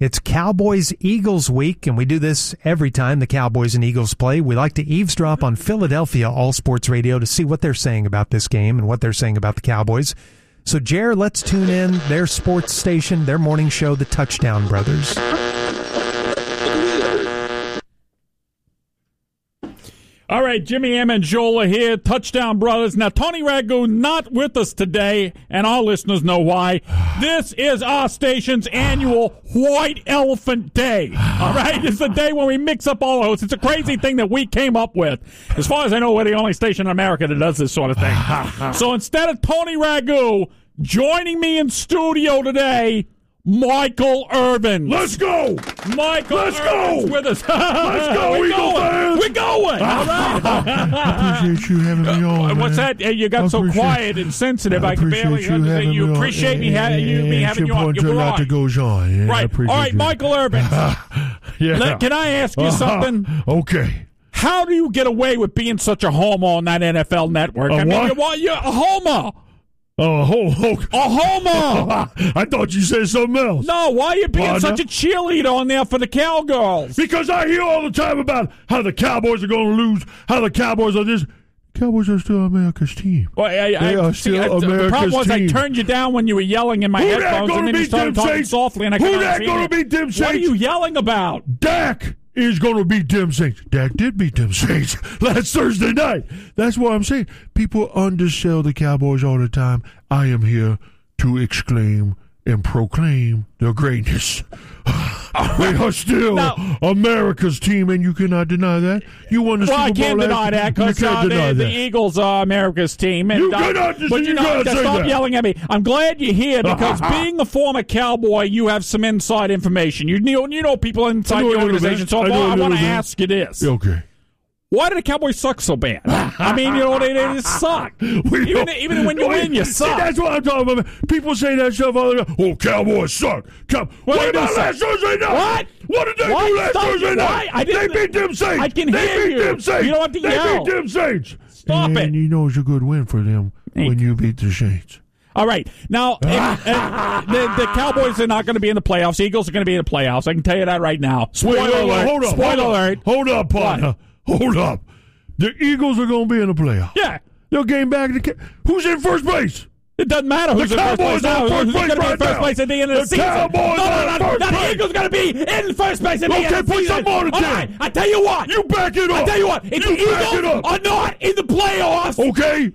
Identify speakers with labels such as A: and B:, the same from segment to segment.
A: It's Cowboys-Eagles week, and we do this every time the Cowboys and Eagles play. We like to eavesdrop on Philadelphia All Sports Radio to see what they're saying about this game and what they're saying about the Cowboys. So, Jer, let's tune in their sports station, their morning show, the Touchdown Brothers.
B: All right, Jimmy Amendola here, Touchdown Brothers. Now, Tony Ragu not with us today, and our listeners know why. This is our station's annual White Elephant Day. All right? It's the day when we mix up all those. It's a crazy thing that we came up with. As far as I know, we're the only station in America that does this sort of thing. So instead of Tony Ragu, joining me in studio today, Michael Irvin.
C: Let's go!
B: Michael
C: Let's
B: Irvin's
C: go!
B: with us.
C: Let's go,
B: We're
C: Eagle
B: going.
C: fans!
B: We're going! All right.
C: I appreciate you having me on,
B: What's
C: man.
B: that? You got so quiet and sensitive. I can barely understand. You appreciate me having you on. You're on.
C: That goes on. Yeah,
B: Right. All right, Michael Irvin.
C: Yeah.
B: Can I ask you something?
C: Okay.
B: How do you get away with being such a homer on that NFL network?
C: A
B: I
C: what?
B: mean, you're a homer.
C: Oh,
B: A homer.
C: I thought you said something else.
B: No, why are you being
C: Partner?
B: such a cheerleader on there for the Cowgirls?
C: Because I hear all the time about how the Cowboys are going to lose, how the Cowboys are this. Cowboys are still America's team.
B: Well,
C: They are still
B: the
C: America's
B: problem was
C: team.
B: I turned you down when you were yelling in my
C: Who that
B: headphones,
C: gonna
B: and then you
C: beat
B: started
C: them
B: talking
C: Saints?
B: softly, and I
C: Who
B: couldn't
C: that
B: understand
C: gonna
B: you.
C: beat them
B: What are
C: Saints?
B: you yelling about?
C: Dak is going to beat them Saints. Dak did beat them Saints last Thursday night. That's what I'm saying. People undersell the Cowboys all the time. I am here to exclaim and proclaim their greatness. They are still America's team, and you cannot deny that. You won the Super Bowl.
B: I can't deny that because the Eagles are America's team. And,
C: You cannot
B: but you
C: gotta say
B: stop
C: that.
B: yelling at me. I'm glad you're here because being a former Cowboy, you have some inside information. You know people inside the organization. So I want to ask you this.
C: Okay.
B: Why do the Cowboys suck so bad? I mean, they just suck. Even when you win, you suck.
C: See, that's what I'm talking about. People say that stuff all the time. Oh, Cowboys suck. What about last Thursday night? What did they do last Thursday night? They beat them Saints.
B: I can hear you.
C: They beat them Saints.
B: You don't have to yell.
C: They beat them Saints.
B: Stop it.
C: And you know it's a good win for them when you beat the Saints.
B: All right. Now, the Cowboys are not going to be in the playoffs. The Eagles are going to be in the playoffs. I can tell you that right now. Spoiler alert.
C: Hold up, partner. Hold up. The Eagles are going to be in the playoffs.
B: Yeah.
C: They'll gain back. Who's in first place?
B: It doesn't matter who's
C: the
B: in first place
C: Cowboys
B: now.
C: are in
B: Who's going to be in first place at the end of the season?
C: Cowboys are in first
B: The
C: place.
B: Eagles going to be in first place at the end of the
C: put
B: season.
C: some on it
B: All
C: then.
B: right. I tell you what.
C: You back it up.
B: I tell you what. If the Eagles are not in the playoffs,
C: okay,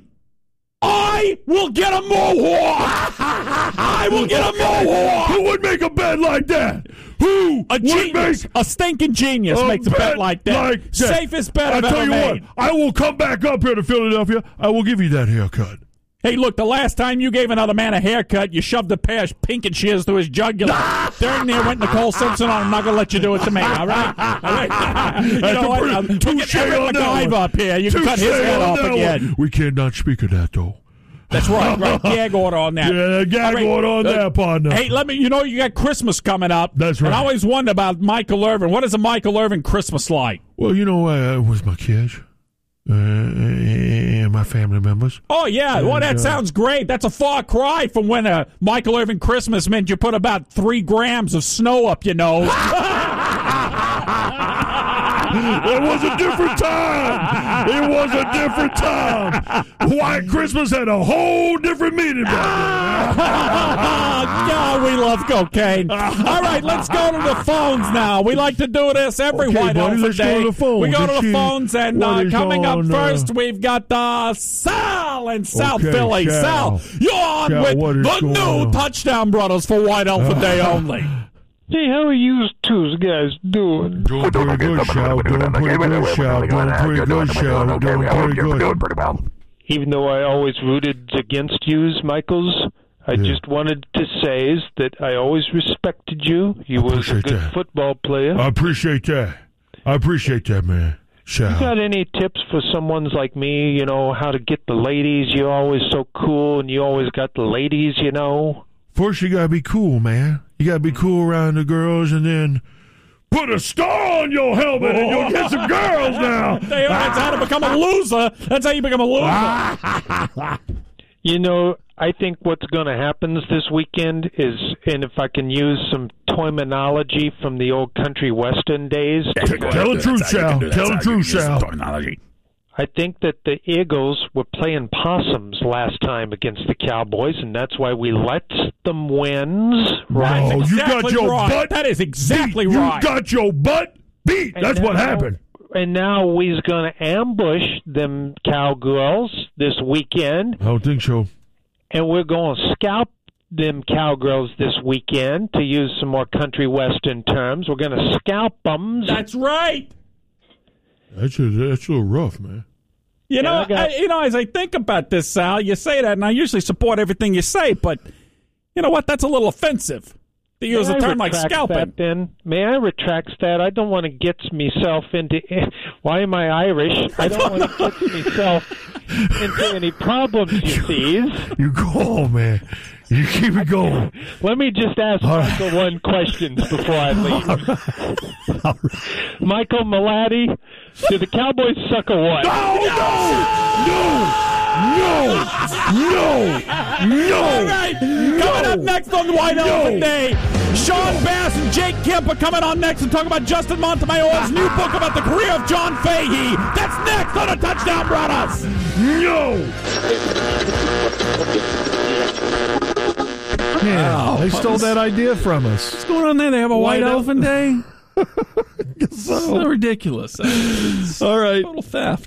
B: I will get a mohawk. I will get a mohawk.
C: Who would make a bet like that? Who
B: A genius, a stinking genius makes a bet like that. Safest bet I've ever made.
C: I will come back up here to Philadelphia. I will give you that haircut.
B: Hey, look, the last time you gave another man a haircut, you shoved a pair of pinking shears through his jugular. Darn near went Nicole Simpson on. I'm not going to let you do it to me, all right? All right. You know what? We'll get Eric McIver up here. You can cut his head off again.
C: We cannot speak of that, though.
B: That's right. Gag order on that.
C: Yeah, gag order on that, partner.
B: Hey, you got Christmas coming up.
C: That's right.
B: And I always wonder about Michael Irvin. What is a Michael Irvin Christmas like?
C: Well, it was my kids and my family members.
B: Oh, yeah. Well, that sounds great. That's a far cry from when a Michael Irvin Christmas meant you put about 3 grams of snow up your nose.
C: It was a different time. It was a different time. White Christmas had a whole different meaning back then.
B: God, we love cocaine. All right, let's go to the phones now. We like to do this every White Elephant Day.
C: Go to the phones.
B: We go to the phones, and coming up first, we've got Sal in South Philly. Sal, you're on with the new Touchdown Brothers for White Elephant Day only.
D: Hey, how are you two guys doing?
C: Doing pretty good, Shal. Doing pretty good, Shal. Doing pretty good, Shal. Doing pretty good.
D: Even though I always rooted against yous, Michaels, I just wanted to say is that I always respected you. You was a good football player.
C: I appreciate that. Man. Shal.
D: You got any tips for someone like me, how to get the ladies? You're always so cool, and you always got the ladies,
C: First, you got to be cool, man. You got to be cool around the girls, and then put a star on your helmet, and you'll get some girls now.
B: That's how to become a loser. That's how you become a loser.
D: I think what's going to happen this weekend is, and if I can use some terminology from the old country western days.
C: Tell the truth, Sal. Tell the truth, Sal.
D: I think that the Eagles were playing possums last time against the Cowboys, and that's why we let them win.
C: Right? No, you got your butt.
B: That is exactly
C: beat.
B: right.
C: You got your butt beat. That's what happened.
D: And now we's going to ambush them Cowgirls this weekend.
C: I don't think so.
D: And we're going to scalp them Cowgirls this weekend, to use some more country western terms. We're going to scalp them.
B: That's right.
C: That's a little rough, man.
B: You know, as I think about this, Sal, you say that, and I usually support everything you say, but you know what? That's a little offensive. To use a term like scalping.
D: May I retract that? I don't want to get myself into... Why am I Irish? I don't want to get myself into any problems, you see.
C: You go, man. You keep it going.
D: Let me just ask Michael one question before I leave.
C: All right.
D: Michael Malati, do the Cowboys suck or what?
C: No!
B: All right, coming up next on the White Elephant Day, Sean Bass and Jake Kemp are coming on next and talk about Justin Montemayor's new book about the career of John Fahey. That's next on the Touchdown Brothers.
C: No!
A: Yeah, they stole that idea from us.
B: What's going on there? They have a White Elephant Day?
A: So
B: so ridiculous. It's
A: all right.
B: Total theft.